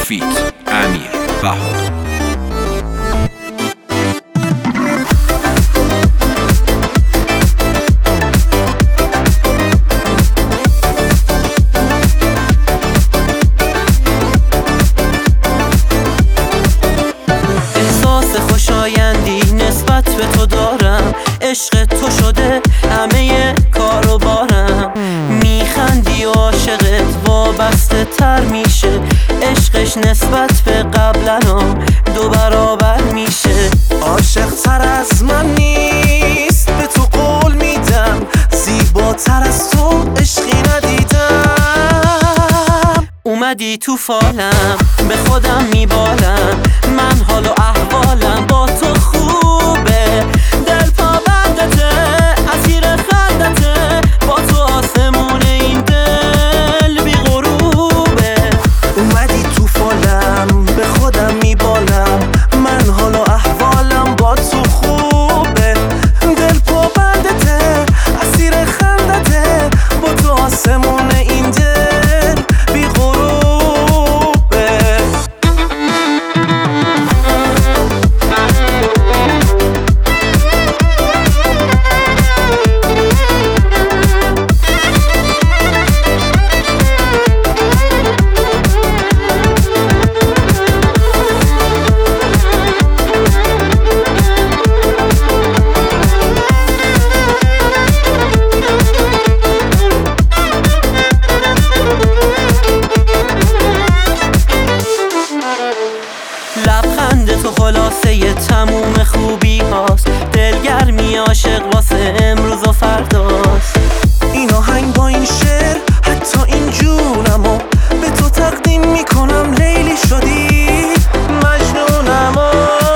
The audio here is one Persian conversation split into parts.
فیت امیر بهادر. خوشایندی نسبت به تو دارم، عشق تو شده همه کار و بارم. میخندی و عاشقت وابسته تر میشه، عشقش نسبت به قبلنام 2 برابر میشه. عاشق تر از من نیست، به تو قول میدم، زیباتر از تو عشقی ندیدم. اومدی تو فالم، به خودم میبالم، من حال و احوالم با تو خوبه. دل پابندته، اسیر خندته، با تو آسمون این دل بی غروبه. اومدی تو فالم، به خودم میبالم، من حال و احوالم با تو خوبه. دل پابندته، اسیر خندته، با تو آسمون این دل بی غروبه. لبخند تو خلاصه تموم خوبی هاست، دلگرمی عاشق واسه امروز و فرداست. این آهنگ با این شعر حتی این جونمو به تو تقدیم میکنم، لیلی شدی مجنونمو.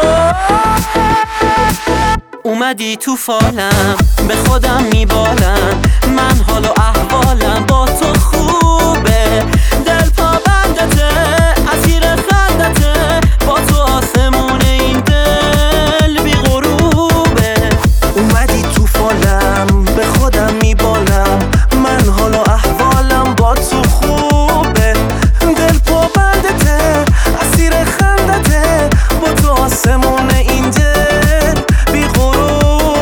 اومدی تو فالم، به خودم میبالم، من حال و احوالم با تو خوبه. دل پابندته، اسیر خندته، با تو آسمون این دل بی غروبه. اومدی تو فالم، به خودم میبالم، من حال و احوالم با تو خوبه. دل پابندته، اسیر خندته، با تو آسمون این دل بی غروبه.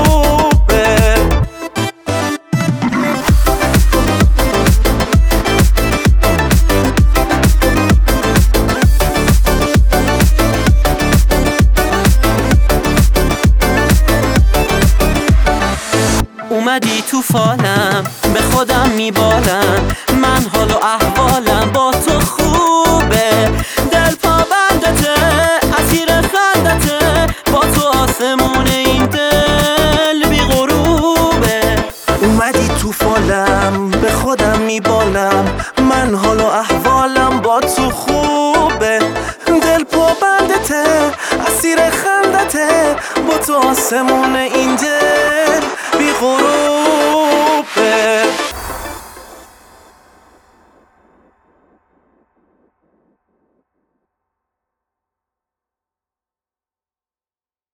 اومدی تو فالم، به خودم میبالم، من حال و احوالم با تو خوبه. دل پابندته، اسیر خندته، با تو آسمون این دل بی غروبه. اومدی تو فالم، به خودم میبالم، من حال و احوالم با تو خوبه. دل پابندته، اسیر خندته، با تو آسمون این دل